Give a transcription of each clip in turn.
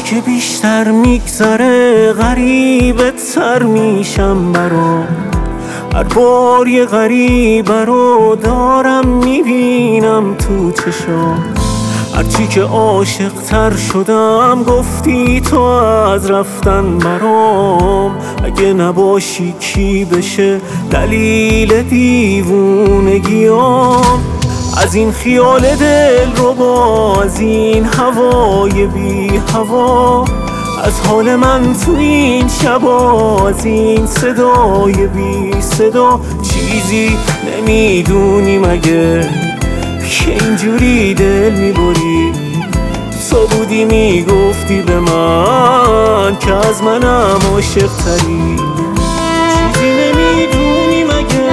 هرچی که بیشتر میگذره غریبت تر میشم برام. هر بار یه غریبه رو دارم میبینم تو چشام. هرچی که عاشق تر شدم گفتی تو از رفتن برام. اگه نباشی کی بشه دلیل دیوونگیام؟ از این خیال دل رو با، از این هوای بی هوا، از حال من تو این شبا، از این صدای بی صدا. چیزی نمیدونی مگه که اینجوری دل میبری؟ تو بودی میگفتی به من که از منم عاشق تری. چیزی نمیدونی مگه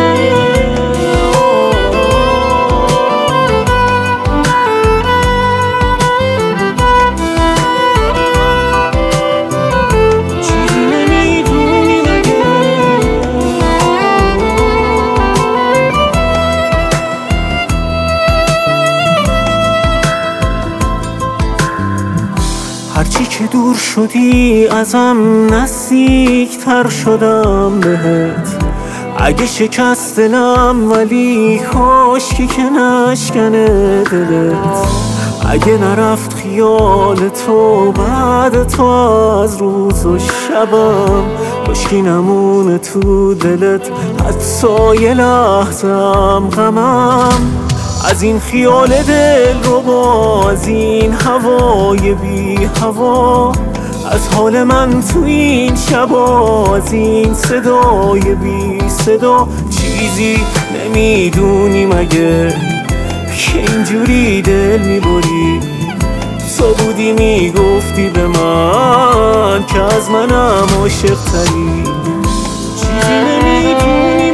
هرچی که دور شدی ازم نزدیک تر شدم بهت. اگه شکست دلم ولی کاشکی که نشکنه دلت. اگه نرفت خیال تو بعد تو از روز و شبم، کاشکی نمونه تو دلت حتی یه لحظم غمم. از این خیال دل رو با، از این هوای بی هوا، از حال من تو این شبا، از این صدای بی صدا. چیزی نمیدونی مگه که اینجوری دل میبری؟ تو بودی میگفتی به من که از منم عاشق تری. چیزی نمیدونی